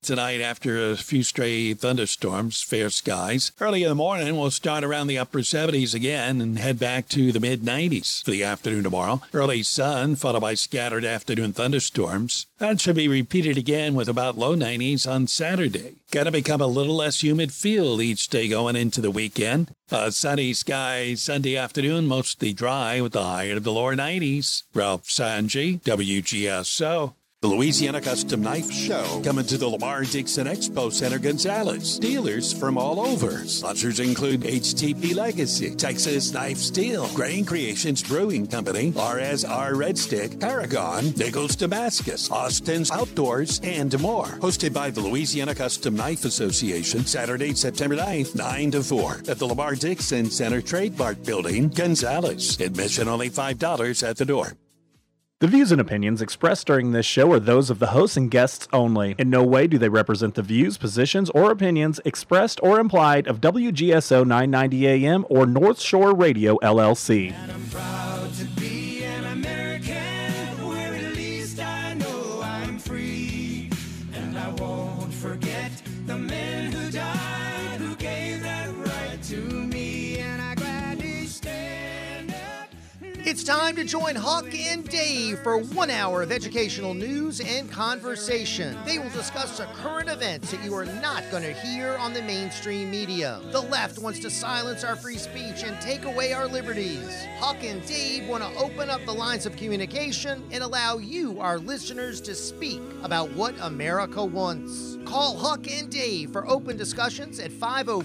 Tonight, after a few stray thunderstorms, fair skies. Early in the morning, we'll start around the upper 70s again and head back to the mid-90s for the afternoon tomorrow. Early sun, followed by scattered afternoon thunderstorms. That should be repeated again with about low 90s on Saturday. Gonna become a little less humid feel each day going into the weekend. Sunny skies Sunday afternoon, mostly dry with the high of the lower 90s. Ralph Sanji, WGSO. The Louisiana Custom Knife Show, coming to the Lamar Dixon Expo Center, Gonzales. Dealers from all over. Sponsors include HTP Legacy, Texas Knife Steel, Grain Creations Brewing Company, RSR Red Stick, Paragon, Nichols Damascus, Austin's Outdoors, and more. Hosted by the Louisiana Custom Knife Association, Saturday, September 9th, 9 to 4, at the Lamar Dixon Center Trademark Building, Gonzales. Admission only $5 at the door. The views and opinions expressed during this show are those of the hosts and guests only. In no way do they represent the views, positions, or opinions expressed or implied of WGSO 990 AM or North Shore Radio, LLC. And I'm proud to be an American, where at least I know I'm free. And I won't forget the men who died, who gave that right to me. And I gladly stand up. It's time to join Huck and Dave for 1 hour of educational news and conversation. They will discuss the current events that you are not going to hear on the mainstream media. The left wants to silence our free speech and take away our liberties. Huck and Dave want to open up the lines of communication and allow you, our listeners, to speak about what America wants. Call Huck and Dave for open discussions at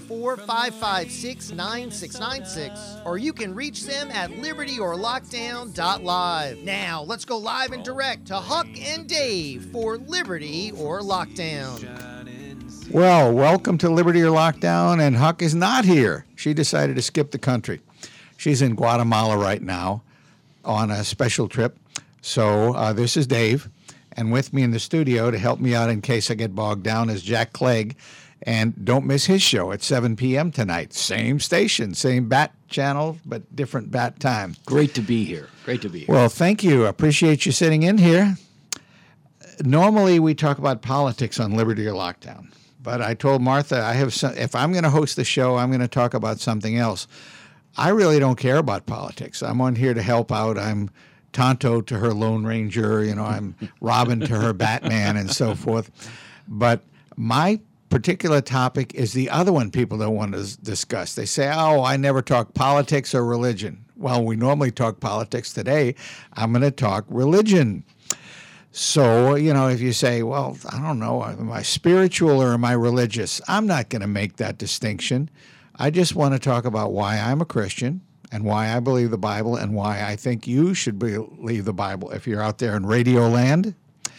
504-556-9696, or you can reach them at libertyorlockdown.live. Now, let's go live and direct to Huck and Dave for Liberty or Lockdown. Well, welcome to Liberty or Lockdown, and Huck is not here. She decided to skip the country. She's in Guatemala right now on a special trip. So this is Dave. And with me in the studio to help me out in case I get bogged down is Jack Clegg. And don't miss his show at 7 p.m. tonight. Same station, same bat channel, but different bat time. Great to be here. Great to be here. Well, thank you. Appreciate you sitting in here. Normally, we talk about politics on Liberty or Lockdown. But I told Martha, if I'm going to host the show, I'm going to talk about something else. I really don't care about politics. I'm on here to help out. I'm Tonto to her Lone Ranger, I'm Robin to her Batman and so forth. But my particular topic is the other one people don't want to discuss. They say, I never talk politics or religion. Well, we normally talk politics today. I'm going to talk religion. So, if you say, well, I don't know, am I spiritual or am I religious? I'm not going to make that distinction. I just want to talk about why I'm a Christian and why I believe the Bible, and why I think you should believe the Bible if you're out there in Radio Land.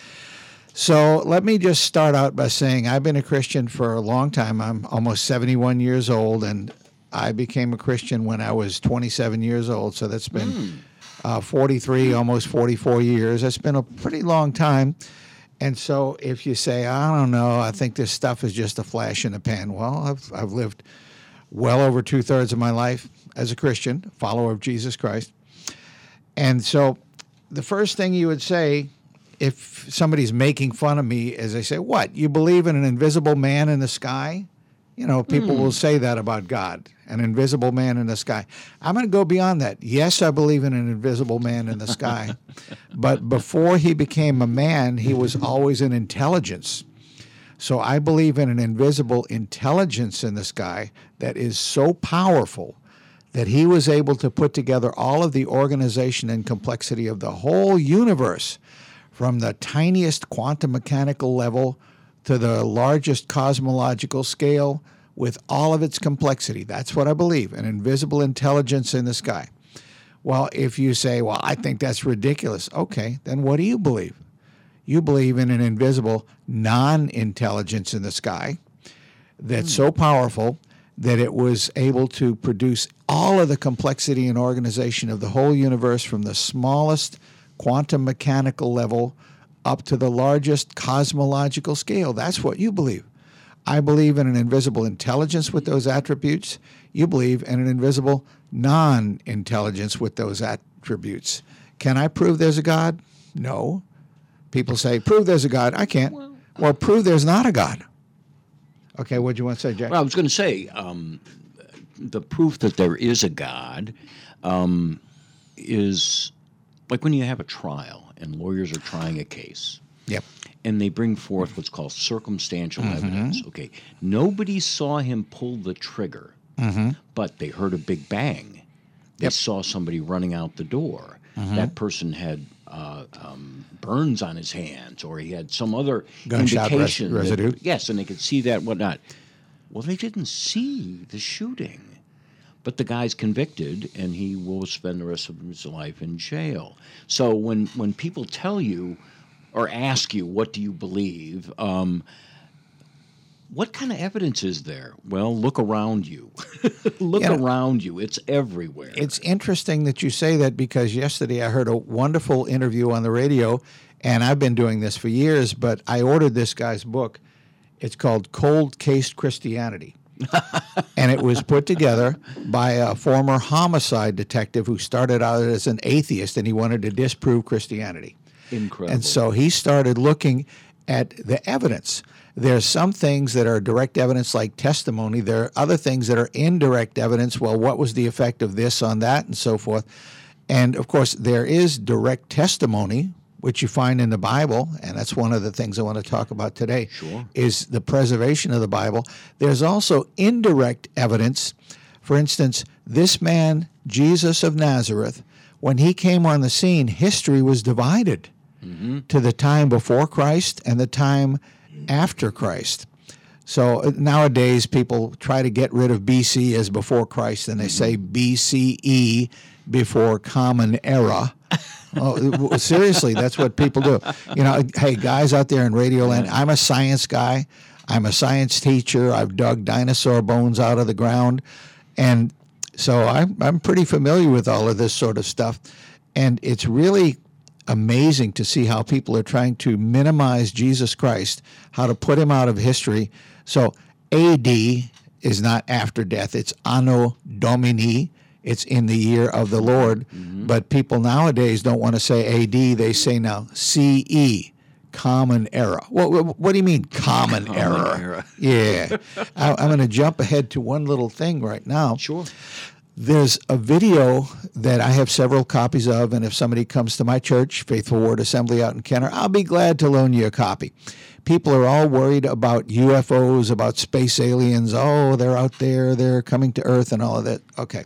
So let me just start out by saying I've been a Christian for a long time. I'm almost 71 years old, and I became a Christian when I was 27 years old, so that's been 43, almost 44 years. That's been a pretty long time. And so if you say, I don't know, I think this stuff is just a flash in the pan. Well, I've lived well over 2/3 of my life as a Christian, follower of Jesus Christ. And so the first thing you would say if somebody's making fun of me is they say, what, you believe in an invisible man in the sky? People will say that about God, an invisible man in the sky. I'm going to go beyond that. Yes, I believe in an invisible man in the sky. But before he became a man, he was always an intelligence. So I believe in an invisible intelligence in the sky that is so powerful that he was able to put together all of the organization and complexity of the whole universe, from the tiniest quantum mechanical level to the largest cosmological scale, with all of its complexity. That's what I believe, an invisible intelligence in the sky. Well, if you say, well, I think that's ridiculous, okay, then what do you believe? You believe in an invisible non-intelligence in the sky that's so powerful that it was able to produce all of the complexity and organization of the whole universe, from the smallest quantum mechanical level up to the largest cosmological scale. That's what you believe. I believe in an invisible intelligence with those attributes. You believe in an invisible non-intelligence with those attributes. Can I prove there's a God? No. People say, prove there's a God. I can't. Well, prove there's not a God. Okay, what do you want to say, Jack? Well, I was going to say the proof that there is a God is like when you have a trial and lawyers are trying a case. Yep. And they bring forth what's called circumstantial evidence. Okay, nobody saw him pull the trigger, but they heard a big bang. They saw somebody running out the door. That person had burns on his hands, or he had some other Gunshot indication. residue. Yes, and they could see that, whatnot. Well, they didn't see the shooting. But the guy's convicted, and he will spend the rest of his life in jail. So when people tell you or ask you, what do you believe, what kind of evidence is there? Well, look around you. Look around you. It's everywhere. It's interesting that you say that, because yesterday I heard a wonderful interview on the radio, and I've been doing this for years, but I ordered this guy's book. It's called Cold Case Christianity. And it was put together by a former homicide detective who started out as an atheist, and he wanted to disprove Christianity. Incredible. And so he started looking at the evidence. There's some things that are direct evidence, like testimony. There are other things that are indirect evidence. Well, what was the effect of this on that, and so forth. And, of course, there is direct testimony, which you find in the Bible, and that's one of the things I want to talk about today, is the preservation of the Bible. There's also indirect evidence. For instance, this man, Jesus of Nazareth, when he came on the scene, history was divided to the time before Christ and the time after Christ. So nowadays people try to get rid of BC as before Christ, and they say BCE, before Common Era. Oh, seriously, that's what people do. You know, hey, guys out there in Radio Land, I'm a science guy. I'm a science teacher. I've dug dinosaur bones out of the ground. And so I'm pretty familiar with all of this sort of stuff. And it's really amazing to see how people are trying to minimize Jesus Christ, how to put him out of history. So AD is not after death. It's Anno Domini. It's in the year of the Lord. But people nowadays don't want to say AD. They say now CE, Common Era. What do you mean Common Era? Yeah. I'm going to jump ahead to one little thing right now. Sure. There's a video that I have several copies of, and if somebody comes to my church, Faithful Word Assembly out in Kenner, I'll be glad to loan you a copy. People are all worried about UFOs, about space aliens. Oh, they're out there, they're coming to Earth and all of that. Okay.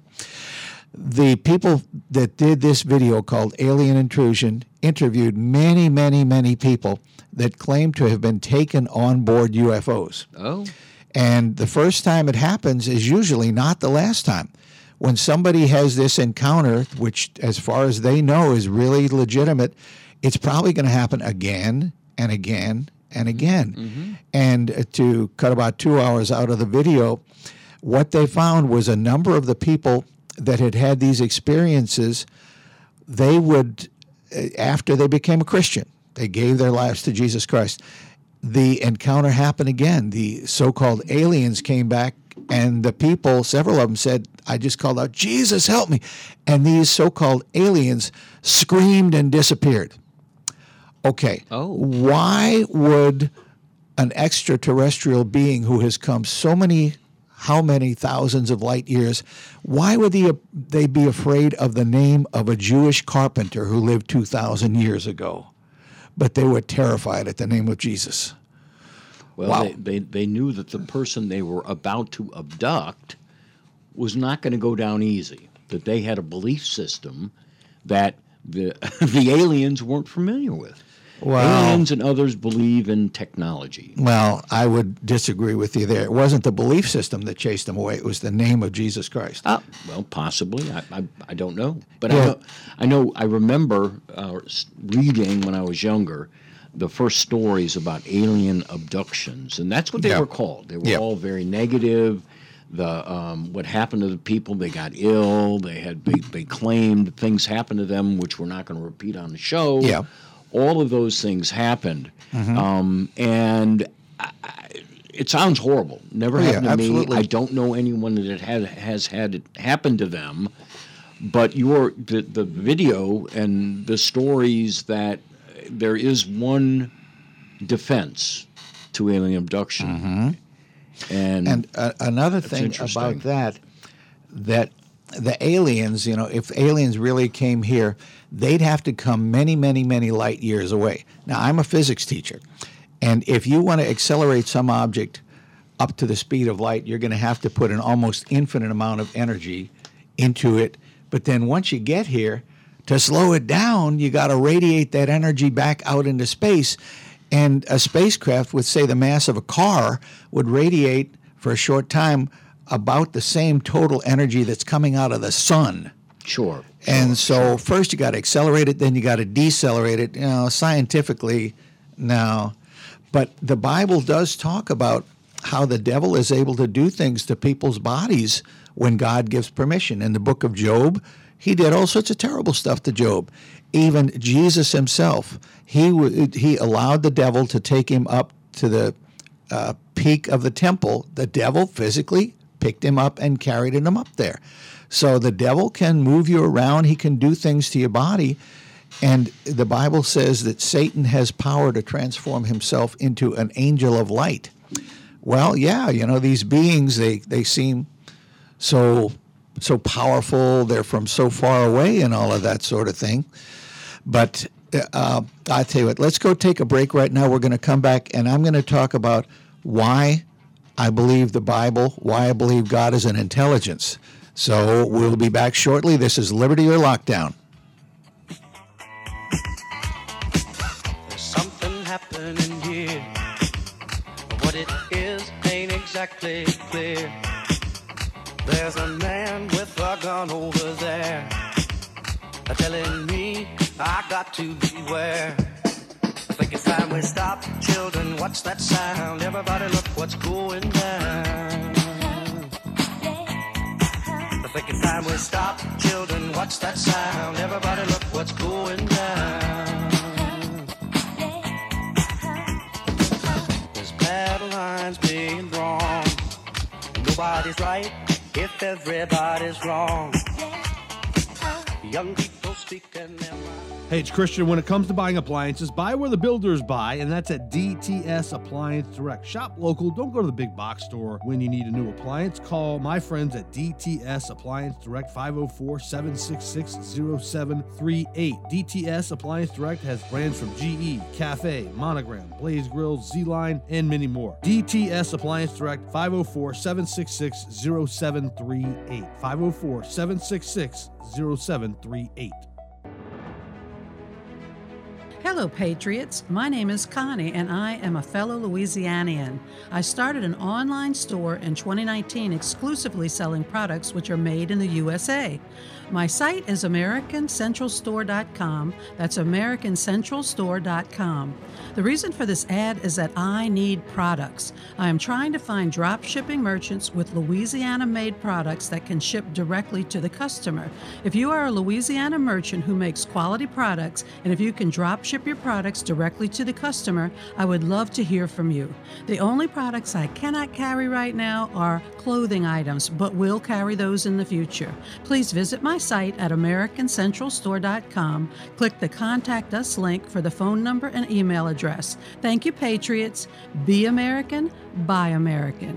The people that did this video called Alien Intrusion interviewed many, many, many people that claim to have been taken on board UFOs. Oh. And the first time it happens is usually not the last time. When somebody has this encounter, which as far as they know is really legitimate, it's probably going to happen again and again and again. And to cut about 2 hours out of the video, what they found was a number of the people that had had these experiences, they would, after they became a Christian, they gave their lives to Jesus Christ, the encounter happened again. The so-called aliens came back, and the people, several of them said, I just called out, Jesus, help me. And these so-called aliens screamed and disappeared. Okay. Why would an extraterrestrial being who has come how many thousands of light years, why would they be afraid of the name of a Jewish carpenter who lived 2,000 years ago? But they were terrified at the name of Jesus. Well, wow. They knew that the person they were about to abduct was not going to go down easy, that they had a belief system that the aliens weren't familiar with. Wow. Aliens and others believe in technology. Well, I would disagree with you there. It wasn't the belief system that chased them away. It was the name of Jesus Christ. Well, possibly. I don't know. But Yeah. I remember reading when I was younger the first stories about alien abductions, and that's what they were called. They were all very negative. What happened to the people, they got ill. They claimed things happened to them, which we're not going to repeat on the show. Yeah. All of those things happened, and it sounds horrible. Never happened to absolutely. me. I don't know anyone that has had it happen to them. But the video and the stories that there is one defense to alien abduction. And another thing about that the aliens, if aliens really came here, they'd have to come many, many, many light years away. Now, I'm a physics teacher, and if you want to accelerate some object up to the speed of light, you're going to have to put an almost infinite amount of energy into it. But then once you get here, to slow it down, you got to radiate that energy back out into space. And a spacecraft with, say, the mass of a car would radiate for a short time about the same total energy that's coming out of the sun. Sure. And so first you got to accelerate it, then you got to decelerate it. Scientifically, no. But the Bible does talk about how the devil is able to do things to people's bodies when God gives permission. In the book of Job, he did all sorts of terrible stuff to Job. Even Jesus himself, he allowed the devil to take him up to the peak of the temple. The devil physically picked him up and carried him up there. So the devil can move you around. He can do things to your body. And the Bible says that Satan has power to transform himself into an angel of light. Well, yeah, these beings, they seem so powerful. They're from so far away and all of that sort of thing. But I tell you what, let's go take a break right now. We're going to come back, and I'm going to talk about why I believe the Bible, why I believe God is an intelligence. So we'll be back shortly. This is Liberty or Lockdown. There's something happening here. What it is ain't exactly clear. There's a man with a gun over there telling me I got to beware. I think it's time we stop. Children, watch that sound. Everybody look what's going down. I think it's time we stop. Children, watch that sound. Everybody look what's going down. There's battle lines being drawn. Nobody's right if everybody's wrong. Young people speaking their mind. Hey, it's Christian. When it comes to buying appliances, buy where the builders buy, and that's at DTS Appliance Direct. Shop local. Don't go to the big box store when you need a new appliance. Call my friends at DTS Appliance Direct, 504-766-0738. DTS Appliance Direct has brands from GE, Cafe, Monogram, Blaze Grills, Z-Line, and many more. DTS Appliance Direct, 504-766-0738. 504-766-0738. Hello, Patriots. My name is Connie, and I am a fellow Louisianian. I started an online store in 2019 exclusively selling products which are made in the USA. My site is AmericanCentralStore.com. That's AmericanCentralStore.com. The reason for this ad is that I need products. I am trying to find drop shipping merchants with Louisiana-made products that can ship directly to the customer. If you are a Louisiana merchant who makes quality products, and if you can drop ship your products directly to the customer, I would love to hear from you. The only products I cannot carry right now are clothing items, but will carry those in the future. Please visit my site at AmericanCentralStore.com. Click the Contact Us link for the phone number and email address. Thank you, Patriots. Be American, buy American.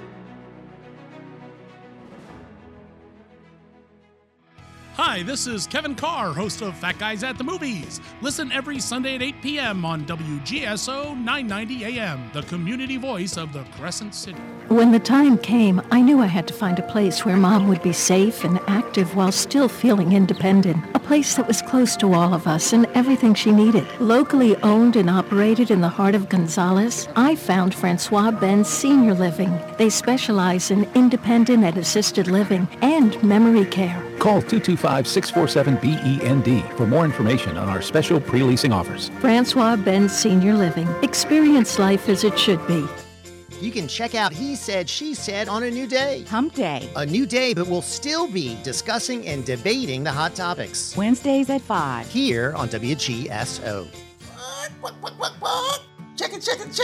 Hi, this is Kevin Carr, host of Fat Guys at the Movies. Listen every Sunday at 8 p.m. on WGSO 990 AM, the community voice of the Crescent City. When the time came, I knew I had to find a place where Mom would be safe and active while still feeling independent. A place that was close to all of us and everything she needed. Locally owned and operated in the heart of Gonzales, I found Francois Benz Senior Living. They specialize in independent and assisted living and memory care. Call 225-647-BEND for more information on our special pre-leasing offers. Francois Benz Senior Living. Experience life as it should be. You can check out He Said, She Said on a new day. Hump Day. A new day, but we'll still be discussing and debating the hot topics. Wednesdays at 5. Here on WGSO. What? Chicken.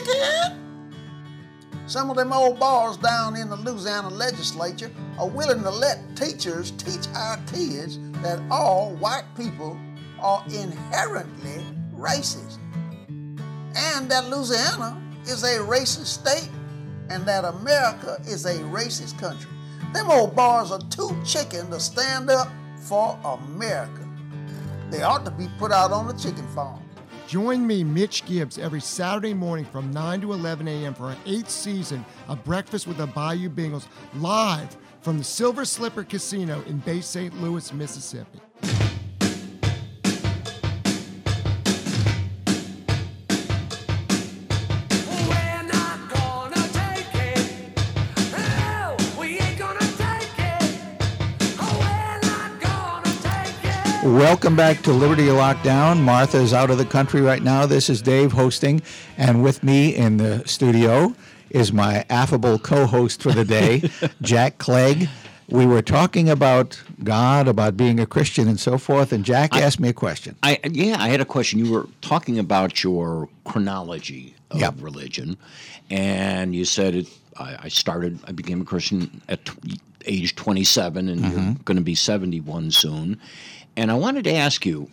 Some of them old balls down in the Louisiana legislature are willing to let teachers teach our kids that all white people are inherently racist. And that Louisiana is a racist state and that America is a racist country. Them old boys are too chicken to stand up for America. They ought to be put out on the chicken farm. Join me, Mitch Gibbs, every Saturday morning from 9 to 11 a.m. for our 8th season of Breakfast with the Bayou Bengals, live from the Silver Slipper Casino in Bay St. Louis, Mississippi. Welcome back to Liberty Lockdown. Martha is out of the country right now. This is Dave hosting, and with me in the studio is my affable co-host for the day, Jack Clegg. We were talking about God, about being a Christian and so forth, and Jack asked me a question. I had a question. You were talking about your chronology of religion, and you said I became a Christian at age 27, and you're going to be 71 soon. And I wanted to ask you,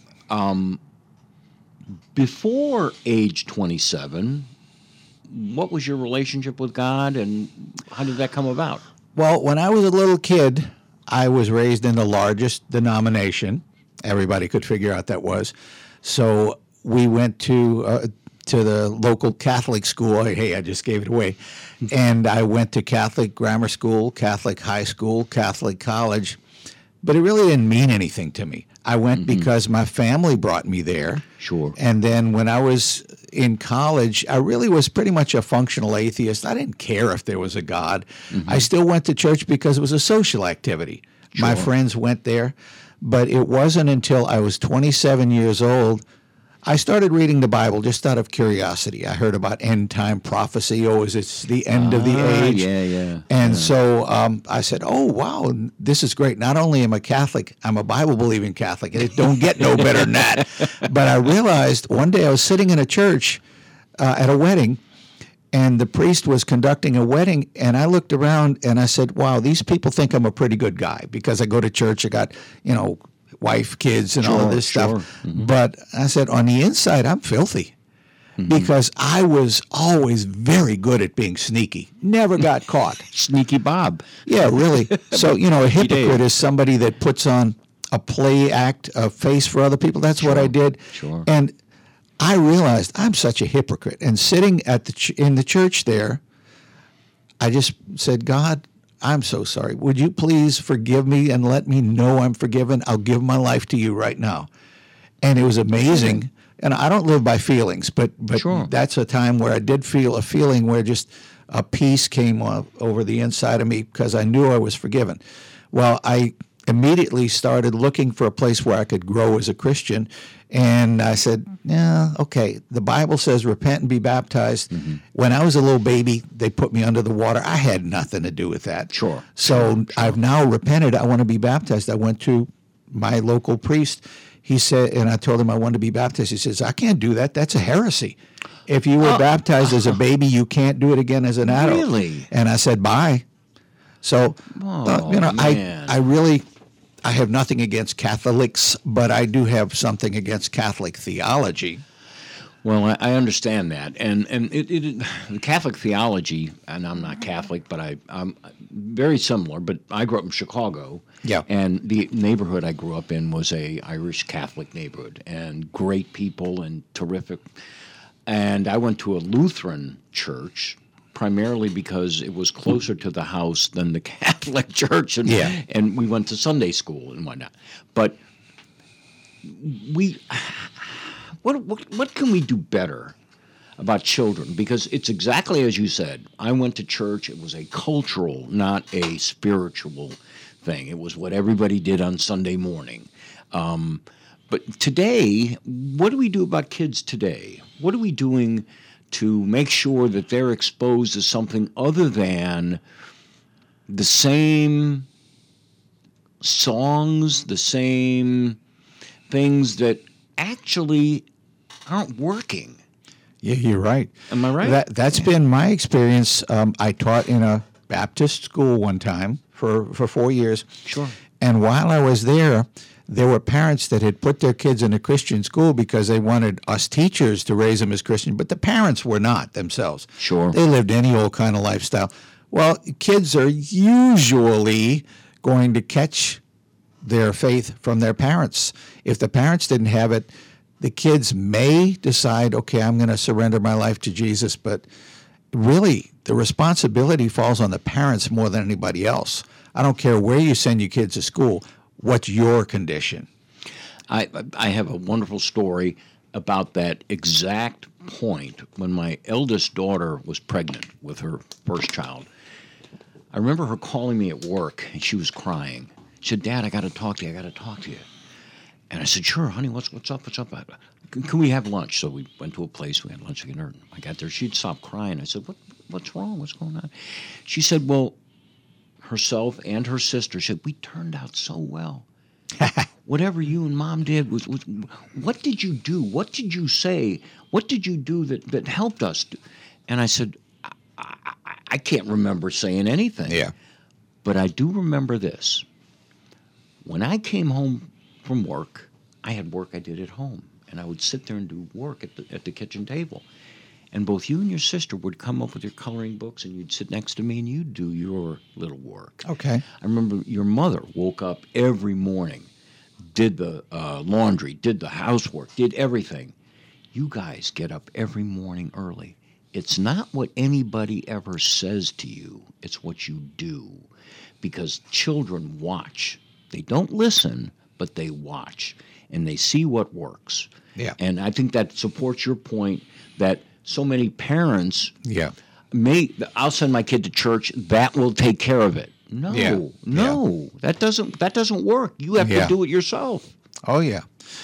before age 27, what was your relationship with God, and how did that come about? Well, when I was a little kid, I was raised in the largest denomination. Everybody could figure out that was. So we went to the local Catholic school. Hey, I just gave it away. And I went to Catholic grammar school, Catholic high school, Catholic college. But it really didn't mean anything to me. I went because my family brought me there. Sure. And then when I was in college, I really was pretty much a functional atheist. I didn't care if there was a God. I still went to church because it was a social activity. Sure. My friends went there. But it wasn't until I was 27 years old I started reading the Bible just out of curiosity. I heard about end-time prophecy. Oh, it's the end of the age? Yeah. And so I said, oh, wow, this is great. Not only am I Catholic, I'm a Bible-believing Catholic. And it don't get no better than that. But I realized one day I was sitting in a church at a wedding, and the priest was conducting a wedding, and I looked around and I said, wow, these people think I'm a pretty good guy because I go to church. I got, wife, kids, and all of this stuff. But I said, on the inside, I'm filthy because I was always very good at being sneaky. Never got caught. Sneaky Bob. Yeah, really. So, a hypocrite is somebody that puts on a play act, a face for other people. That's what I did. Sure. And I realized I'm such a hypocrite. And sitting at in the church there, I just said, God, I'm so sorry. Would you please forgive me and let me know I'm forgiven? I'll give my life to you right now. And it was amazing. And I don't live by feelings, but that's a time where I did feel a feeling where just a peace came over the inside of me because I knew I was forgiven. Well, I immediately started looking for a place where I could grow as a Christian. And I said, yeah, okay, the Bible says repent and be baptized. When I was a little baby, they put me under the water. I had nothing to do with that. Sure. So I've now repented. I want to be baptized. I went to my local priest. He said, and I told him I wanted to be baptized. He says, I can't do that. That's a heresy. If you were baptized as a baby, you can't do it again as an adult. Really? And I said, bye. So, I have nothing against Catholics, but I do have something against Catholic theology. Well, I understand that, and the Catholic theology, and I'm not Catholic, but I'm very similar. But I grew up in Chicago, and the neighborhood I grew up in was a Irish Catholic neighborhood, and great people and terrific. And I went to a Lutheran church, primarily because it was closer to the house than the Catholic church, and we went to Sunday school and whatnot. But what can we do better about children? Because it's exactly as you said. I went to church. It was a cultural, not a spiritual thing. It was what everybody did on Sunday morning. But today, what do we do about kids today? What are we doing to make sure that they're exposed to something other than the same songs, the same things that actually aren't working? Yeah, you're right. Am I right? That's been my experience. I taught in a Baptist school one time for 4 years. Sure. And while I was there, there were parents that had put their kids in a Christian school because they wanted us teachers to raise them as Christian, but the parents were not themselves. Sure. They lived any old kind of lifestyle. Well, kids are usually going to catch their faith from their parents. If the parents didn't have it, the kids may decide, okay, I'm going to surrender my life to Jesus, but really the responsibility falls on the parents more than anybody else. I don't care where you send your kids to school. What's your condition? I have a wonderful story about that exact point when my eldest daughter was pregnant with her first child. I remember her calling me at work, and she was crying. She said, Dad, I got to talk to you. And I said, sure, honey, what's up? Can we have lunch? So we went to a place. We had lunch together. I got there. She'd stopped crying. I said, what's wrong? What's going on? She said, well, herself and her sister said, we turned out so well. Whatever you and Mom did was what did you do? What did you say? What did you do that helped us? And I said, I can't remember saying anything. Yeah. But I do remember this. When I came home from work, I had work I did at home, and I would sit there and do work at the kitchen table. And both you and your sister would come up with your coloring books, and you'd sit next to me, and you'd do your little work. Okay. I remember your mother woke up every morning, did the laundry, did the housework, did everything. You guys get up every morning early. It's not what anybody ever says to you. It's what you do. Because children watch. They don't listen, but they watch. And they see what works. Yeah. And I think that supports your point that so many parents I'll send my kid to church, that will take care of it. No, that doesn't work. You have to do it yourself. Oh, yeah.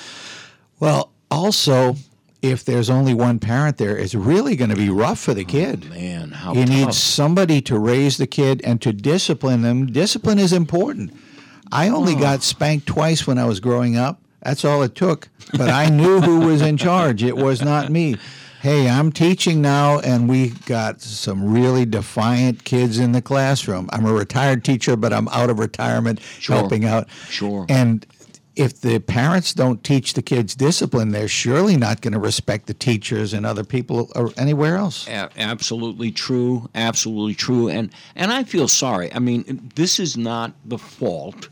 Well, also, if there's only one parent there, it's really going to be rough for the kid. Oh, man, how you tough. need somebody to raise the kid and to discipline them. Discipline is important. I only got spanked twice when I was growing up. That's all it took. But I knew who was in charge. It was not me. Hey, I'm teaching now, and we got some really defiant kids in the classroom. I'm a retired teacher, but I'm out of retirement helping out. Sure. And if the parents don't teach the kids discipline, they're surely not going to respect the teachers and other people or anywhere else. Absolutely true. Absolutely true. And I feel sorry. I mean, this is not the fault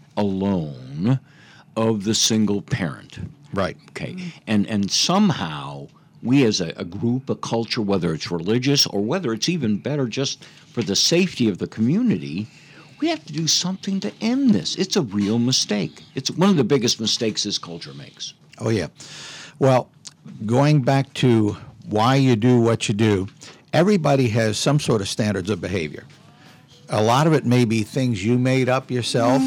alone of the single parent. Right. Okay. And somehow we as a group, a culture, whether it's religious or whether it's even better just for the safety of the community, we have to do something to end this. It's a real mistake. It's one of the biggest mistakes this culture makes. Oh, yeah. Well, going back to why you do what you do, everybody has some sort of standards of behavior. A lot of it may be things you made up yourself,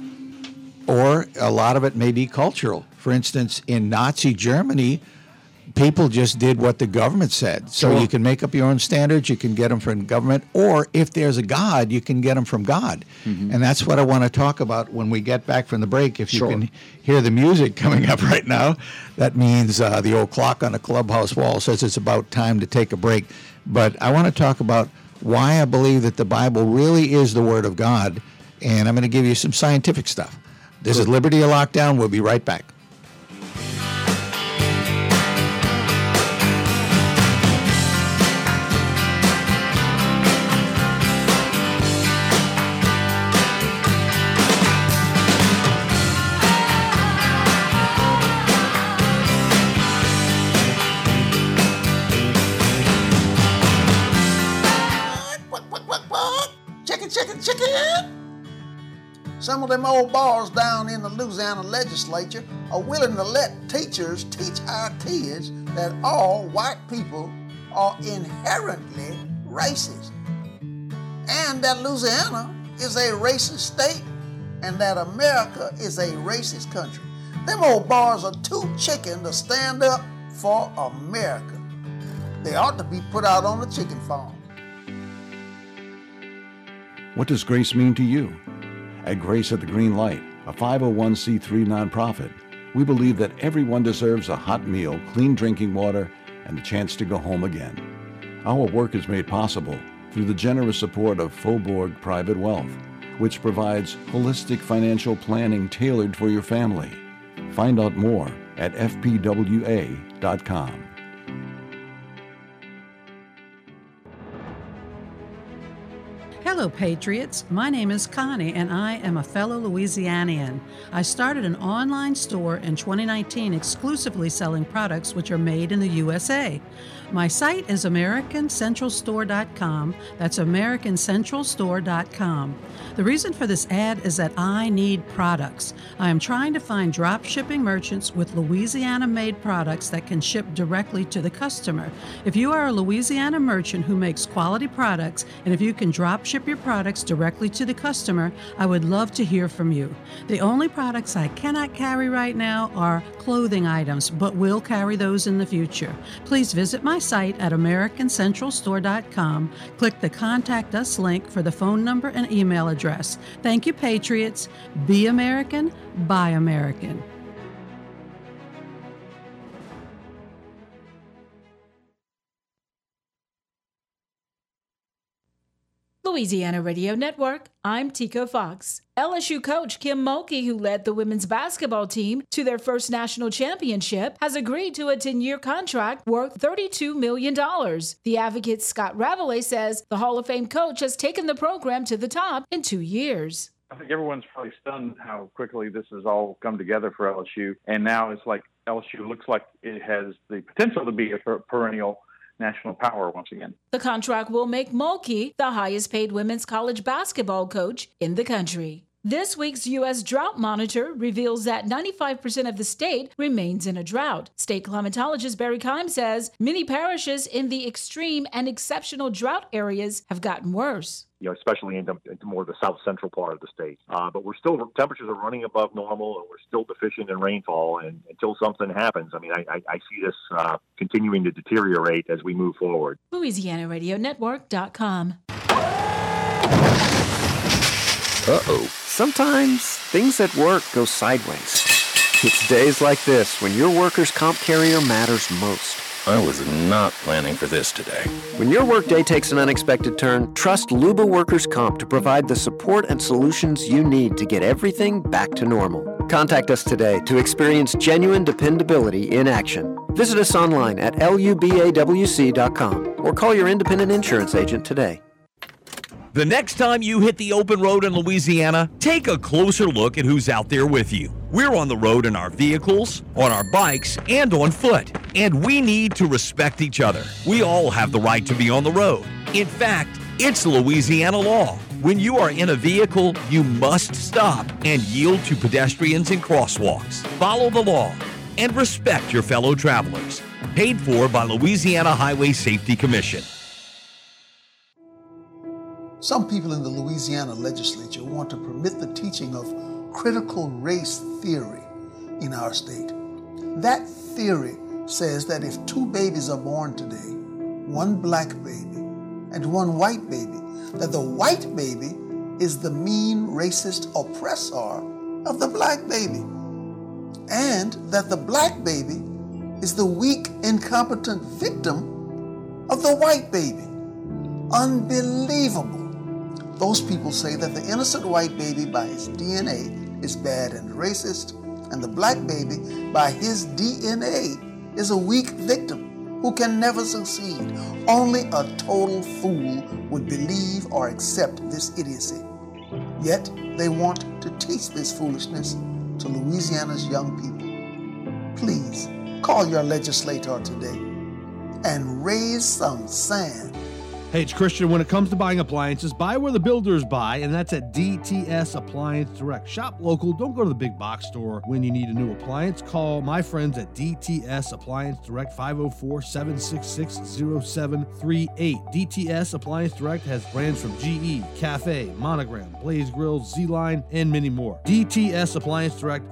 or a lot of it may be cultural. For instance, in Nazi Germany, people just did what the government said. So you can make up your own standards, you can get them from government, or if there's a God, you can get them from God. Mm-hmm. And that's what I want to talk about when we get back from the break. If you can hear the music coming up right now, that means the old clock on the clubhouse wall says it's about time to take a break. But I want to talk about why I believe that the Bible really is the Word of God, and I'm going to give you some scientific stuff. This is Liberty or Lockdown. We'll be right back. Some of them old bars down in the Louisiana legislature are willing to let teachers teach our kids that all white people are inherently racist, and that Louisiana is a racist state, and that America is a racist country. Them old bars are too chicken to stand up for America. They ought to be put out on the chicken farm. What does grace mean to you? At Grace at the Green Light, a 501c3 nonprofit, we believe that everyone deserves a hot meal, clean drinking water, and the chance to go home again. Our work is made possible through the generous support of Faubourg Private Wealth, which provides holistic financial planning tailored for your family. Find out more at fpwa.com. Hello, Patriots. My name is Connie, and I am a fellow Louisianian. I started an online store in 2019 exclusively selling products which are made in the USA. My site is AmericanCentralStore.com. That's AmericanCentralStore.com. The reason for this ad is that I need products. I am trying to find drop shipping merchants with Louisiana-made products that can ship directly to the customer. If you are a Louisiana merchant who makes quality products, and if you can drop ship your products directly to the customer, I would love to hear from you. The only products I cannot carry right now are clothing items, but will carry those in the future. Please visit my site at AmericanCentralStore.com. Click the Contact Us link for the phone number and email address. Thank you, Patriots. Be American, buy American. Louisiana Radio Network, I'm Tico Fox. LSU coach Kim Mulkey, who led the women's basketball team to their first national championship, has agreed to a 10-year contract worth $32 million. The Advocate's Scott Ravelay says the Hall of Fame coach has taken the program to the top in 2 years. I think everyone's probably stunned how quickly this has all come together for LSU. And now it's like LSU looks like it has the potential to be a perennial national power once again. The contract will make Mulkey the highest paid women's college basketball coach in the country. This week's U.S. Drought Monitor reveals that 95% of the state remains in a drought. State climatologist Barry Keim says many parishes in the extreme and exceptional drought areas have gotten worse. Especially into more of the south central part of the state. But temperatures are running above normal, and we're still deficient in rainfall. And until something happens, I see this continuing to deteriorate as we move forward. LouisianaRadioNetwork.com. Uh-oh. Sometimes things at work go sideways. It's days like this when your workers' comp carrier matters most. I was not planning for this today. When your workday takes an unexpected turn, trust Luba Workers' Comp to provide the support and solutions you need to get everything back to normal. Contact us today to experience genuine dependability in action. Visit us online at lubawc.com or call your independent insurance agent today. The next time you hit the open road in Louisiana, take a closer look at who's out there with you. We're on the road in our vehicles, on our bikes, and on foot. And we need to respect each other. We all have the right to be on the road. In fact, it's Louisiana law. When you are in a vehicle, you must stop and yield to pedestrians and crosswalks. Follow the law and respect your fellow travelers. Paid for by Louisiana Highway Safety Commission. Some people in the Louisiana legislature want to permit the teaching of critical race theory in our state. That theory says that if two babies are born today, one black baby and one white baby, that the white baby is the mean racist oppressor of the black baby, and that the black baby is the weak, incompetent victim of the white baby. Unbelievable. Those people say that the innocent white baby by his DNA is bad and racist, and the black baby by his DNA is a weak victim who can never succeed. Only a total fool would believe or accept this idiocy. Yet they want to teach this foolishness to Louisiana's young people. Please call your legislator today and raise some sand. Hey, it's Christian. When it comes to buying appliances, buy where the builders buy, and that's at DTS Appliance Direct. Shop local. Don't go to the big box store when you need a new appliance. Call my friends at DTS Appliance Direct, 504-766-0738. DTS Appliance Direct has brands from GE, Cafe, Monogram, Blaze Grills, Z-Line, and many more. DTS Appliance Direct,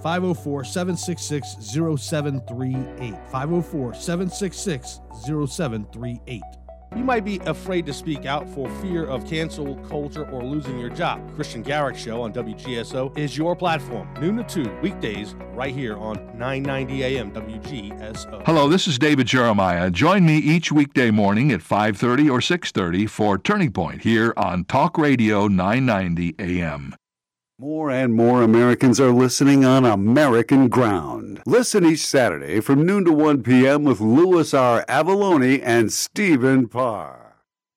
504-766-0738. 504-766-0738. You might be afraid to speak out for fear of cancel culture or losing your job. Christian Garrick Show on WGSO is your platform. Noon to 2, weekdays, right here on 990 AM WGSO. Hello, this is David Jeremiah. Join me each weekday morning at 5:30 or 6:30 for Turning Point here on Talk Radio 990 AM. More and more Americans are listening on American ground. Listen each Saturday from noon to 1 p.m. with Louis R. Avalone and Stephen Parr.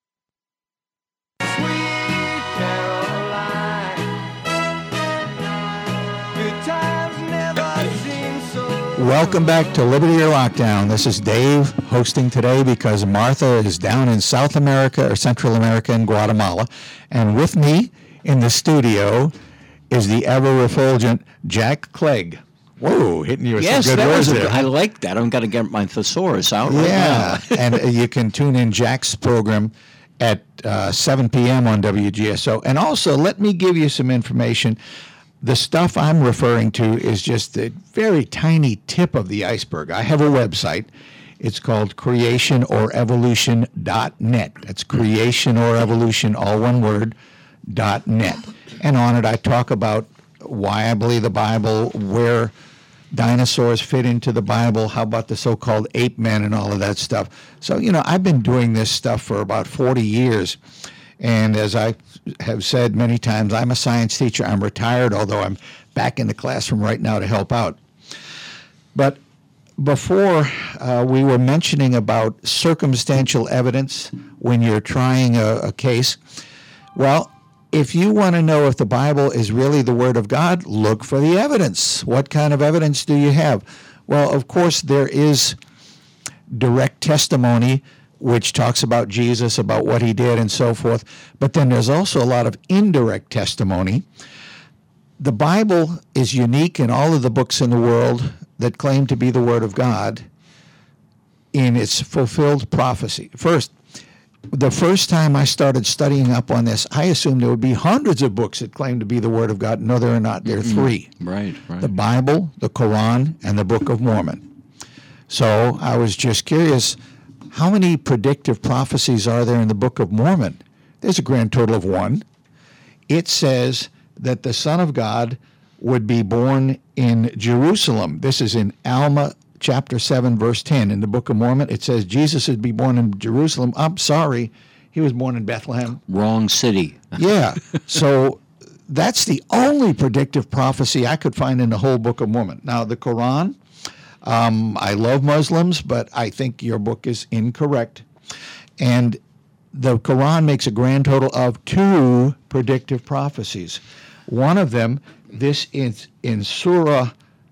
Welcome back to Liberty or Lockdown. This is Dave hosting today because Martha is down in South America or Central America in Guatemala. And with me in the studio is the ever-refulgent Jack Clegg. Whoa, hitting you with some good words there. I like that. I'm going to get my thesaurus out right now. Yeah, and you can tune in Jack's program at 7 p.m. on WGSO. And also, let me give you some information. The stuff I'm referring to is just the very tiny tip of the iceberg. I have a website. It's called creationorevolution.net. That's creationorevolution, all one word, .net. And on it I talk about why I believe the Bible, where dinosaurs fit into the Bible, how about the so-called ape men and all of that stuff. So, I've been doing this stuff for about 40 years. And as I have said many times, I'm a science teacher. I'm retired, although I'm back in the classroom right now to help out. But before we were mentioning about circumstantial evidence when you're trying a case. Well, if you want to know if the Bible is really the Word of God, look for the evidence. What kind of evidence do you have? Well, of course, there is direct testimony which talks about Jesus, about what he did and so forth. But then there's also a lot of indirect testimony. The Bible is unique in all of the books in the world that claim to be the Word of God in its fulfilled prophecy. The first time I started studying up on this, I assumed there would be hundreds of books that claim to be the Word of God. No, there are not. There are three. Right. The Bible, the Quran, and the Book of Mormon. So I was just curious, how many predictive prophecies are there in the Book of Mormon? There's a grand total of 1. It says that the Son of God would be born in Jerusalem. This is in Alma chapter 7, verse 10. In the Book of Mormon, it says Jesus would be born in Jerusalem. I'm sorry, he was born in Bethlehem. Wrong city. Yeah, so that's the only predictive prophecy I could find in the whole Book of Mormon. Now, the Quran, I love Muslims, but I think your book is incorrect. And the Quran makes a grand total of 2 predictive prophecies. One of them, this is in Surah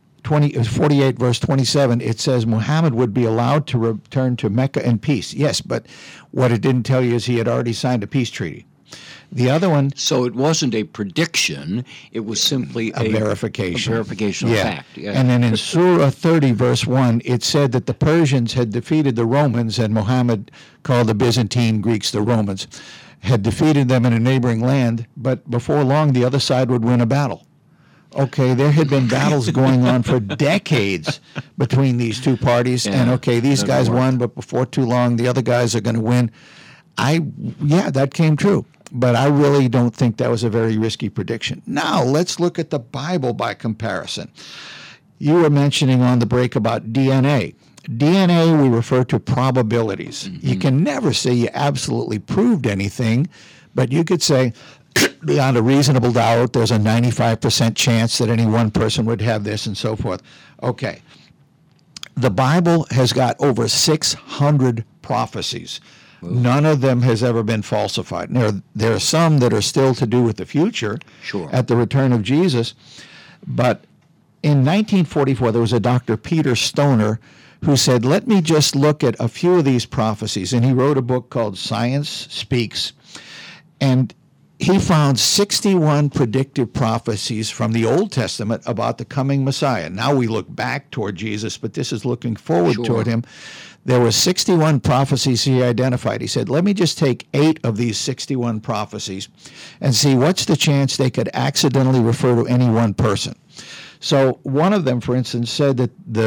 48, verse 27, it says Muhammad would be allowed to return to Mecca in peace. Yes, but what it didn't tell you is he had already signed a peace treaty. The other one... So it wasn't a prediction, it was simply a verification. A verification of fact. Yeah. And then in Surah 30, verse 1, it said that the Persians had defeated the Romans, and Muhammad called the Byzantine Greeks the Romans, had defeated them in a neighboring land, but before long the other side would win a battle. Okay, there had been battles going on for decades between these two parties, and these guys won, but before too long, the other guys are going to win. That came true, but I really don't think that was a very risky prediction. Now, let's look at the Bible by comparison. You were mentioning on the break about DNA. DNA, we refer to probabilities. Mm-hmm. You can never say you absolutely proved anything, but you could say, beyond a reasonable doubt, there's a 95% chance that any one person would have this and so forth. Okay. The Bible has got over 600 prophecies. None of them has ever been falsified. There are some that are still to do with the future at the return of Jesus. But in 1944, there was a Dr. Peter Stoner who said, let me just look at a few of these prophecies. And he wrote a book called Science Speaks. And he found 61 predictive prophecies from the Old Testament about the coming Messiah. Now we look back toward Jesus, but this is looking forward toward him. There were 61 prophecies he identified. He said, let me just take 8 of these 61 prophecies and see what's the chance they could accidentally refer to any one person. So one of them, for instance, said that the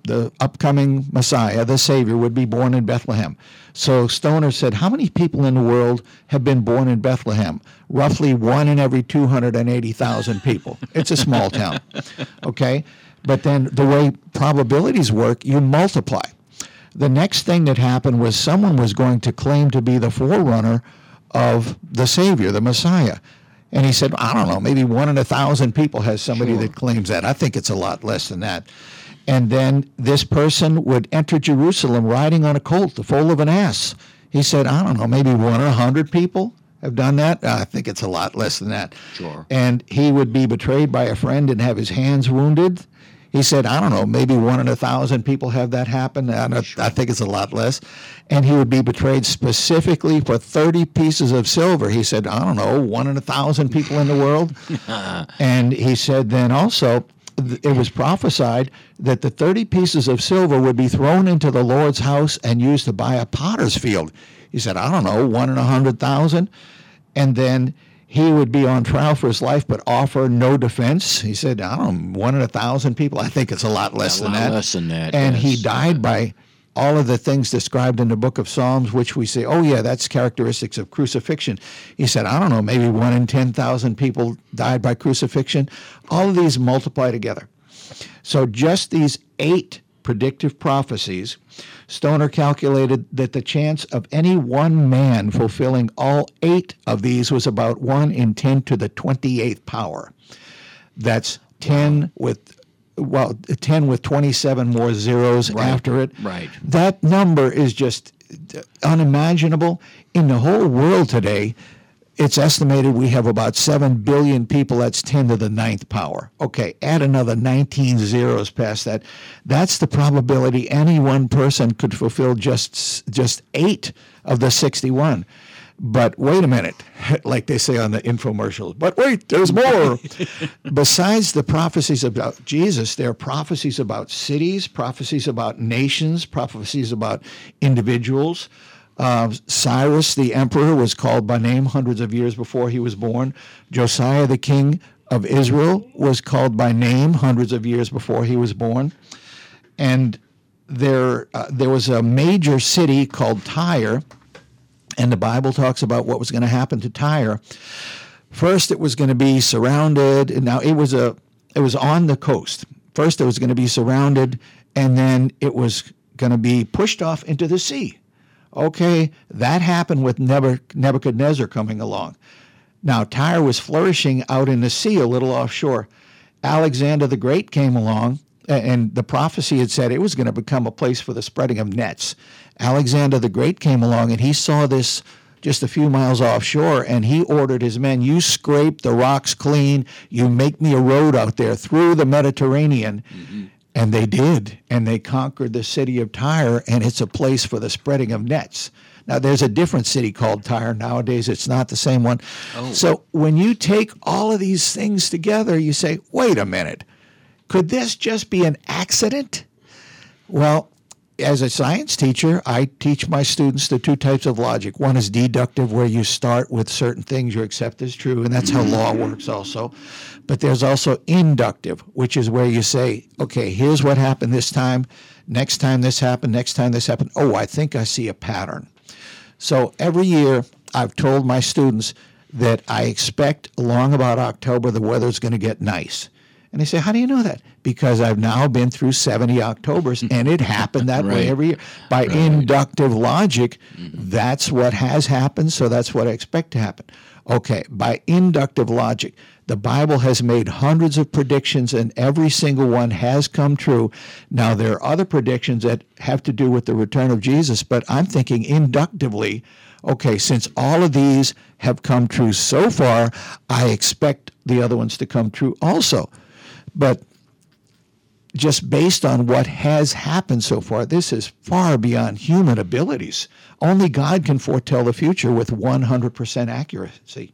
the upcoming Messiah, the Savior, would be born in Bethlehem. So Stoner said, how many people in the world have been born in Bethlehem? Roughly 1 in every 280,000 people. It's a small town, okay? But then the way probabilities work, you multiply. The next thing that happened was someone was going to claim to be the forerunner of the Savior, the Messiah. And he said, I don't know, maybe 1 in 1,000 people has somebody that claims that. I think it's a lot less than that. And then this person would enter Jerusalem riding on a colt, the foal of an ass. He said, I don't know, maybe 1 in 100 people have done that. I think it's a lot less than that. Sure. And he would be betrayed by a friend and have his hands wounded. He said, I don't know, maybe 1 in 1,000 people have that happen. I think it's a lot less. And he would be betrayed specifically for 30 pieces of silver. He said, I don't know, 1 in 1,000 people in the world. And he said then also, it was prophesied that the 30 pieces of silver would be thrown into the Lord's house and used to buy a potter's field. He said, I don't know, 1 in 100,000. And then he would be on trial for his life, but offer no defense. He said, I don't know, 1 in 1,000 people. I think it's a lot less than that. Less than that. And yes. he died by all of the things described in the book of Psalms, which we say, oh, yeah, that's characteristics of crucifixion. He said, I don't know, maybe 1 in 10,000 people died by crucifixion. All of these multiply together. So just these 8 predictive prophecies, Stoner calculated that the chance of any one man fulfilling all 8 of these was about 1 in 10 to the 28th power. That's 10 with 27 more zeros after it. Right. That number is just unimaginable. In the whole world today, it's estimated we have about 7 billion people. That's 10 to the 9th power. Okay, add another 19 zeros past that. That's the probability any one person could fulfill just 8 of the 61. But wait a minute, like they say on the infomercials, but wait, there's more. Besides the prophecies about Jesus, there are prophecies about cities, prophecies about nations, prophecies about individuals. Cyrus, the emperor, was called by name hundreds of years before he was born. Josiah, the king of Israel, was called by name hundreds of years before he was born. And there was a major city called Tyre, and the Bible talks about what was going to happen to Tyre. First, it was going to be surrounded. Now, it was on the coast. First, it was going to be surrounded, and then it was going to be pushed off into the sea. Okay, that happened with Nebuchadnezzar coming along. Now, Tyre was flourishing out in the sea, a little offshore. Alexander the Great came along, and the prophecy had said it was going to become a place for the spreading of nets. Alexander the Great came along, and he saw this just a few miles offshore, and he ordered his men, you scrape the rocks clean, you make me a road out there through the Mediterranean. Mm-hmm. And they did, and they conquered the city of Tyre, and it's a place for the spreading of nets. Now, there's a different city called Tyre nowadays. It's not the same one. Oh. So when you take all of these things together, you say, wait a minute, could this just be an accident? Well, as a science teacher, I teach my students the 2 types of logic. One is deductive, where you start with certain things you accept as true, and that's how law works also. But there's also inductive, which is where you say, okay, here's what happened this time. Next time this happened. Next time this happened. Oh, I think I see a pattern. So every year I've told my students that I expect along about October the weather's going to get nice. And they say, how do you know that? Because I've now been through 70 Octobers, and it happened that way every year. By inductive logic, that's what has happened, so that's what I expect to happen. Okay, by inductive logic, the Bible has made hundreds of predictions, and every single one has come true. Now, there are other predictions that have to do with the return of Jesus, but I'm thinking inductively, okay, since all of these have come true so far, I expect the other ones to come true also. But just based on what has happened so far, this is far beyond human abilities. Only God can foretell the future with 100% accuracy.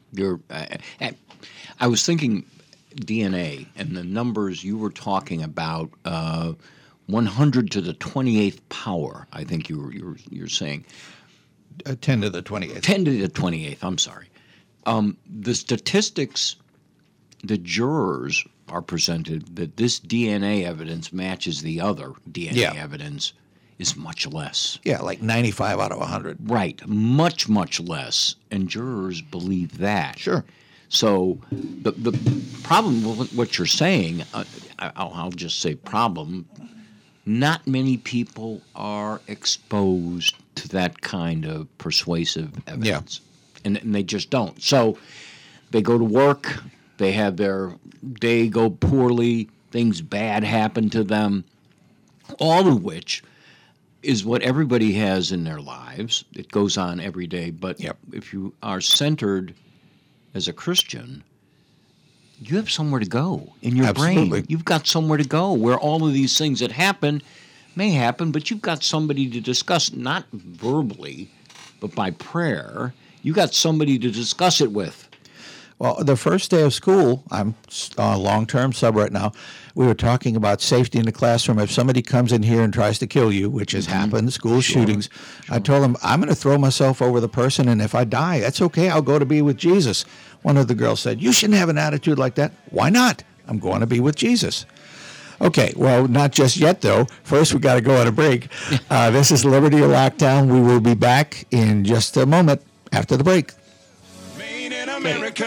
I was thinking DNA and the numbers you were talking about, 100 to the 28th power, I think you're saying. 10 to the 28th. 10 to the 28th, I'm sorry. The statistics, the jurors are presented, that this DNA evidence matches the other DNA evidence is much less. Yeah, like 95 out of 100. Right, much, much less. And jurors believe that. Sure. So the problem with what you're saying, I'll just say problem, not many people are exposed to that kind of persuasive evidence. And they just don't. So they go to work, they have their day go poorly, things bad happen to them, all of which is what everybody has in their lives. It goes on every day. But if you are centered as a Christian, you have somewhere to go in your brain. You've got somewhere to go where all of these things that happen may happen, but you've got somebody to discuss, not verbally, but by prayer. You got somebody to discuss it with. Well, the first day of school, I'm on a long-term sub right now, we were talking about safety in the classroom. If somebody comes in here and tries to kill you, which has happened, school shootings, I told them, I'm going to throw myself over the person, and if I die, that's okay. I'll go to be with Jesus. One of the girls said, you shouldn't have an attitude like that. Why not? I'm going to be with Jesus. Okay, well, not just yet, though. First, we got to go on a break. This is Liberty or Lockdown. We will be back in just a moment after the break. Made in America.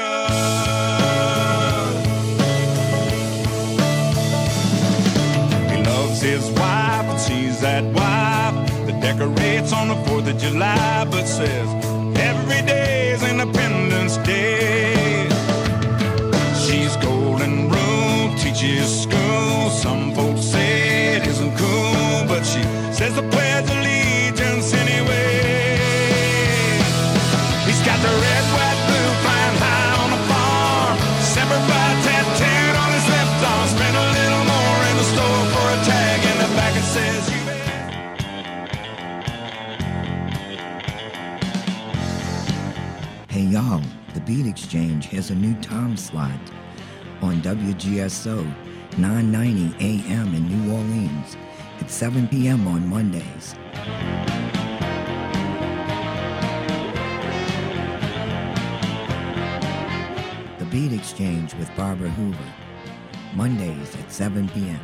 He loves his wife, and she's that wife that decorates on the 4th of July, but says every day is Independence Day. She's golden rule, teaches school. Some folks say it isn't cool, but she says the Pledge of Allegiance anyway. He's got the red, white, blue flying high on the farm. Semper Fi tattooed on his left arm. Spend a little more in the store for a tag in the back it says Hey y'all, the Beat Exchange has a new time slot on WGSO 990 AM in New Orleans at 7 p.m. on Mondays. The Beat Exchange with Barbara Hoover, Mondays at 7 p.m.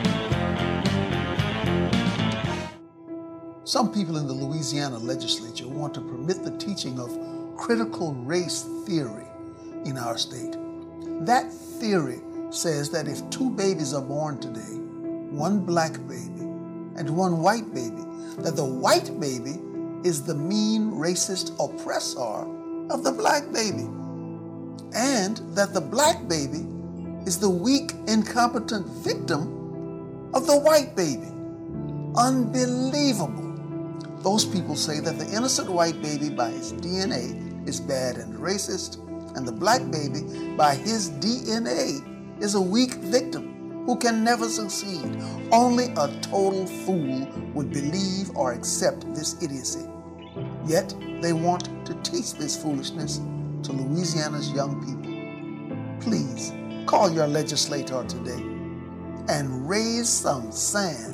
Some people in the Louisiana legislature want to permit the teaching of critical race theory in our state. That theory says that if 2 babies are born today, 1 black baby and 1 white baby, that the white baby is the mean racist oppressor of the black baby, and that the black baby is the weak, incompetent victim of the white baby. Unbelievable. Those people say that the innocent white baby by his DNA is bad and racist, and the black baby by his DNA is a weak victim who can never succeed. Only a total fool would believe or accept this idiocy. Yet they want to teach this foolishness to Louisiana's young people. Please call your legislator today and raise some sand.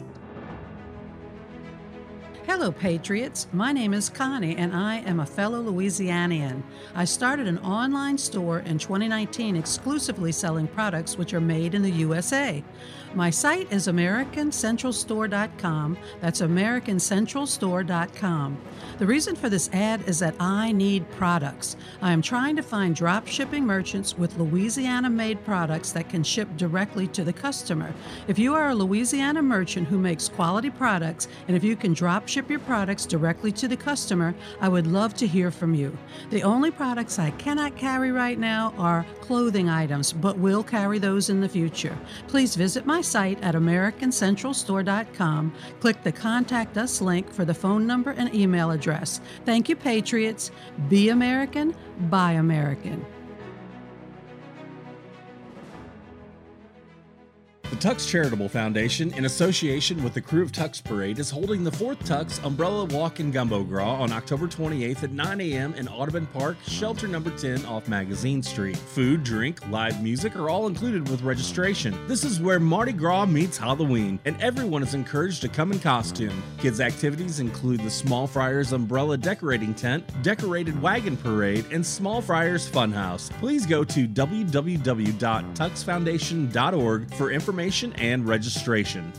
Hello, Patriots. My name is Connie, and I am a fellow Louisianian. I started an online store in 2019 exclusively selling products which are made in the USA. My site is AmericanCentralStore.com. That's AmericanCentralStore.com. The reason for this ad is that I need products. I am trying to find drop shipping merchants with Louisiana-made products that can ship directly to the customer. If you are a Louisiana merchant who makes quality products, and if you can drop ship your products directly to the customer, I would love to hear from you. The only products I cannot carry right now are clothing items, but will carry those in the future. Please visit my site at AmericanCentralStore.com. Click the Contact Us link for the phone number and email address. Thank you, Patriots. Be American, buy American. The Tux Charitable Foundation, in association with the crew of Tux Parade, is holding the 4th Tux Umbrella Walk and Gumbo Gras on October 28th at 9 a.m. in Audubon Park, shelter number 10 off Magazine Street. Food, drink, live music are all included with registration. This is where Mardi Gras meets Halloween, and everyone is encouraged to come in costume. Kids' activities include the Small Friars Umbrella Decorating Tent, Decorated Wagon Parade, and Small Friars Funhouse. Please go to www.tuxfoundation.org for information and registration.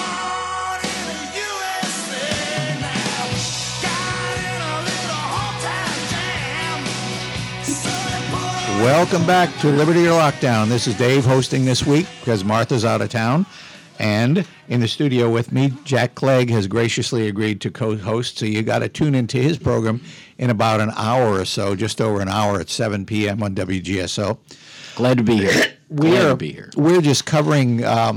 Welcome back to Liberty or Lockdown. This is Dave hosting this week because Martha's out of town. And in the studio with me, Jack Clegg has graciously agreed to co-host, so you got to tune into his program in about an hour or so, just over an hour at 7 p.m. on WGSO. Glad to be here. We're just covering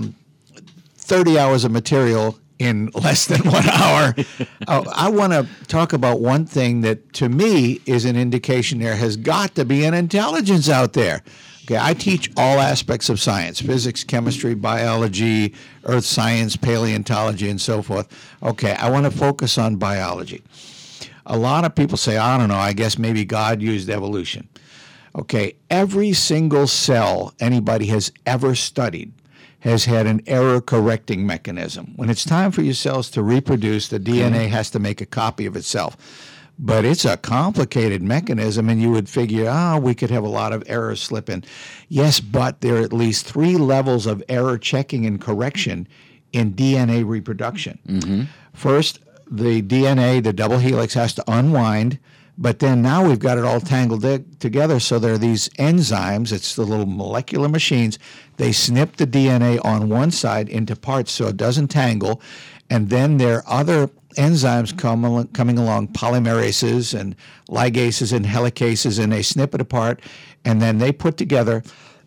30 hours of material in less than 1 hour. I want to talk about one thing that, to me, is an indication there has got to be an intelligence out there. Okay, I teach all aspects of science: physics, chemistry, biology, earth science, paleontology, and so forth. Okay, I want to focus on biology. A lot of people say, I don't know, I guess maybe God used evolution. Okay, every single cell anybody has ever studied has had an error-correcting mechanism. When it's time for your cells to reproduce, the DNA has to make a copy of itself. But it's a complicated mechanism, and you would figure, we could have a lot of errors slip in. Yes, but there are at least 3 levels of error checking and correction in DNA reproduction. Mm-hmm. First, the DNA, the double helix, has to unwind. But then now we've got it all tangled together, so there are these enzymes. It's the little molecular machines. They snip the DNA on one side into parts so it doesn't tangle, and then there are other enzymes coming along, polymerases and ligases and helicases, and they snip it apart, and then they put together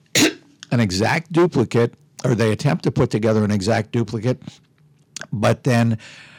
an exact duplicate, or they attempt to put together an exact duplicate, but then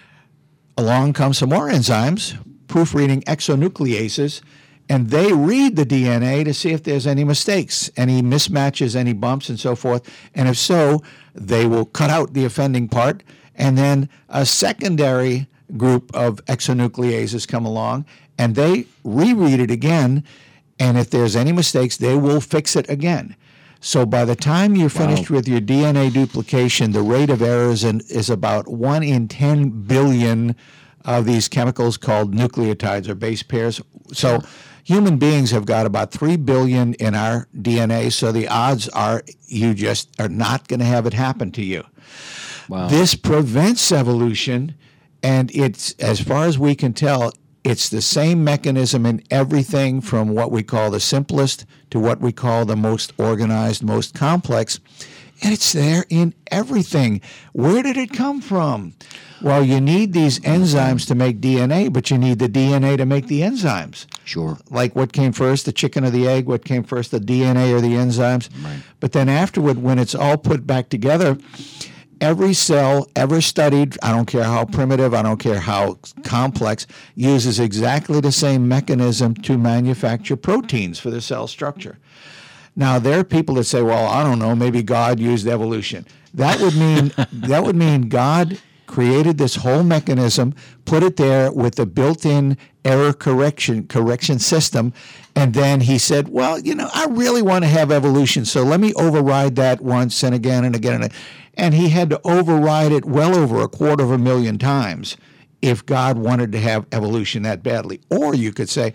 along come some more enzymes, proofreading exonucleases, and they read the DNA to see if there's any mistakes, any mismatches, any bumps, and so forth. And if so, they will cut out the offending part, and then a secondary group of exonucleases come along, and they reread it again, and if there's any mistakes, they will fix it again. So by the time you're finished with your DNA duplication, the rate of errors is about 1 in 10 billion of these chemicals called nucleotides or base pairs. So human beings have got about 3 billion in our DNA, so the odds are you just are not going to have it happen to you. Wow. This prevents evolution, and it's, as far as we can tell, it's the same mechanism in everything from what we call the simplest to what we call the most organized, most complex. And it's there in everything. Where did it come from? Well, you need these enzymes to make DNA, but you need the DNA to make the enzymes. Sure. Like what came first, the chicken or the egg? What came first, the DNA or the enzymes? Right. But then afterward, when it's all put back together, every cell ever studied, I don't care how primitive, I don't care how complex, uses exactly the same mechanism to manufacture proteins for the cell structure. Now, there are people that say, well, I don't know, maybe God used evolution. That would mean God created this whole mechanism, put it there with the built-in error correction system, and then he said, well, I really want to have evolution, so let me override that once and again and again. And he had to override it well over 250,000 times if God wanted to have evolution that badly. Or you could say,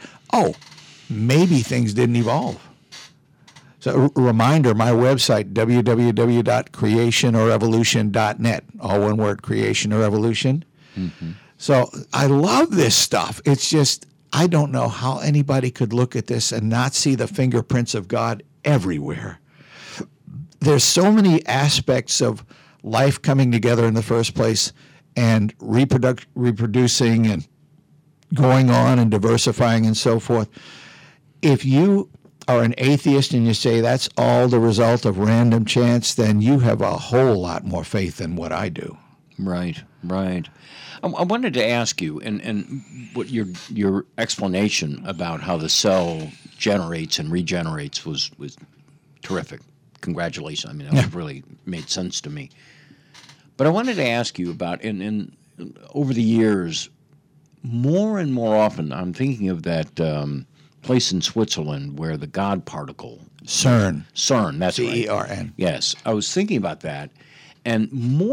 maybe things didn't evolve. So a reminder, my website, www.creationorevolution.net, all one word, creation or evolution. Mm-hmm. So I love this stuff. It's just, I don't know how anybody could look at this and not see the fingerprints of God everywhere. There's so many aspects of life coming together in the first place and reproducing and going on and diversifying and so forth. If you are an atheist and you say that's all the result of random chance, then you have a whole lot more faith than what I do. Right. I wanted to ask you, and what your explanation about how the cell generates and regenerates was terrific. congratulations. I mean, that really made sense to me. But I wanted to ask you about, and over the years, more and more often, I'm thinking of that place in Switzerland where the God particle. CERN. CERN, that's right. CERN. Yes, I was thinking about that. And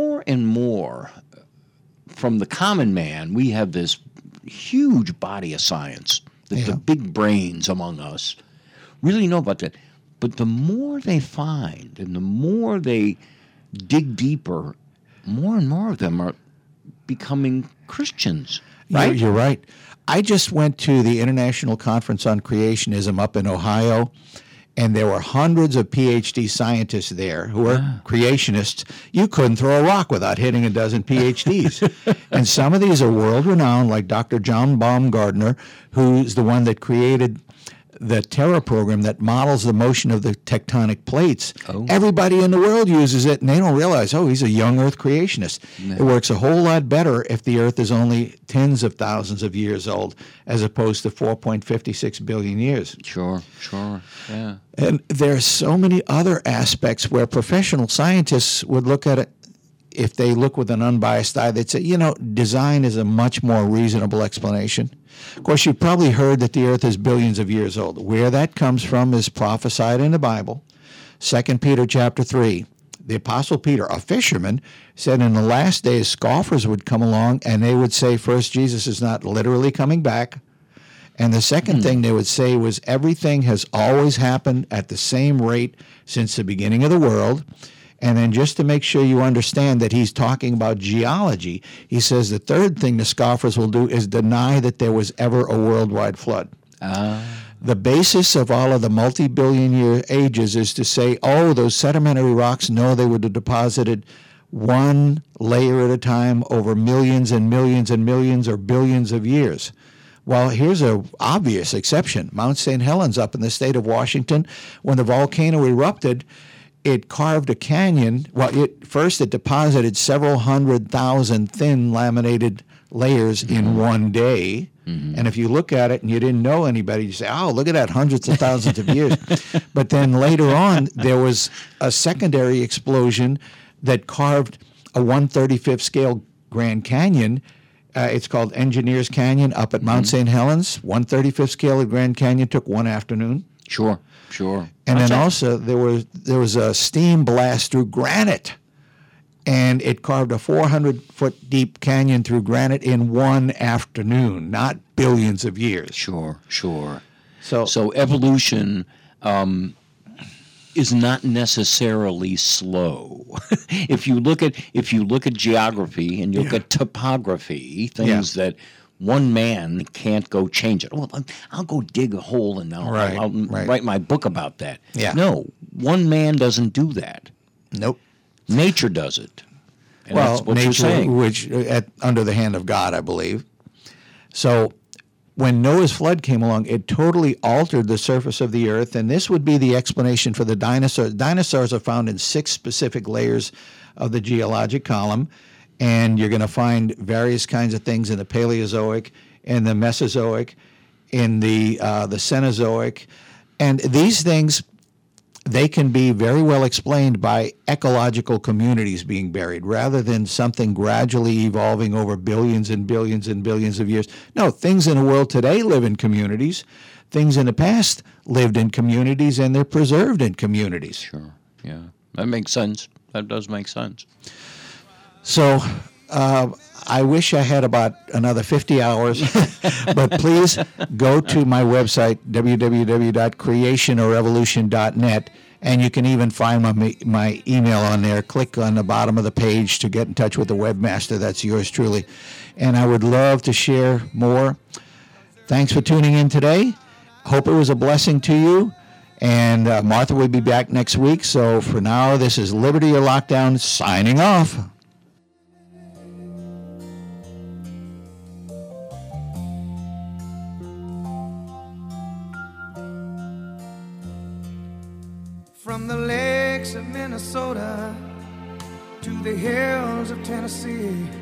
more, from the common man, we have this huge body of science that the big brains among us really know about that. But the more they find and the more they dig deeper, more and more of them are becoming Christians, right? You're right. I just went to the International Conference on Creationism up in Ohio, and there were hundreds of PhD scientists there who were creationists. You couldn't throw a rock without hitting a dozen PhDs. And some of these are world-renowned, like Dr. John Baumgartner, who's the one that created the Terra program that models the motion of the tectonic plates. Everybody in the world uses it, and they don't realize, he's a young Earth creationist. No. It works a whole lot better if the Earth is only tens of thousands of years old, as opposed to 4.56 billion years. Sure, yeah. And there are so many other aspects where professional scientists would look at it. If they look with an unbiased eye, they'd say, design is a much more reasonable explanation. Of course, you've probably heard that the Earth is billions of years old. Where that comes from is prophesied in the Bible. 2 Peter chapter 3. The Apostle Peter, a fisherman, said in the last days scoffers would come along and they would say, first, Jesus is not literally coming back. And the second thing they would say was everything has always happened at the same rate since the beginning of the world. And then just to make sure you understand that he's talking about geology, he says the third thing the scoffers will do is deny that there was ever a worldwide flood. The basis of all of the multi-billion-year ages is to say, those sedimentary rocks, they would have deposited one layer at a time over millions and millions and millions or billions of years. Well, here's an obvious exception. Mount St. Helens up in the state of Washington, when the volcano erupted, it carved a canyon. Well, it deposited several 100,000 thin laminated layers in one day. And if you look at it and you didn't know anybody, you say, look at that, hundreds of thousands of years. But then later on, there was a secondary explosion that carved a 1/35th scale Grand Canyon. It's called Engineers Canyon up at Mount St. Helens. 1/35th scale of Grand Canyon took one afternoon. Sure. And then also there was a steam blast through granite, and it carved a 400-foot deep canyon through granite in one afternoon, not billions of years. Sure. So evolution is not necessarily slow. If you look at geography and you look at topography, things that one man can't go change it. Well, I'll go dig a hole and I'll write my book about that. Yeah. No, one man doesn't do that. Nope. Nature does it. And that's what you're saying. Which under the hand of God, I believe. So when Noah's flood came along, it totally altered the surface of the earth, and this would be the explanation for the dinosaurs. Dinosaurs are found in 6 specific layers of the geologic column. And you're going to find various kinds of things in the Paleozoic, in the Mesozoic, in the Cenozoic. And these things, they can be very well explained by ecological communities being buried rather than something gradually evolving over billions and billions and billions of years. No, things in the world today live in communities. Things in the past lived in communities, and they're preserved in communities. Sure, yeah. That makes sense. That does make sense. So I wish I had about another 50 hours, but please go to my website, www.creationorrevolution.net, and you can even find my email on there. Click on the bottom of the page to get in touch with the webmaster. That's yours truly. And I would love to share more. Thanks for tuning in today. Hope it was a blessing to you. And Martha will be back next week. So for now, this is Liberty or Lockdown signing off. From the lakes of Minnesota to the hills of Tennessee,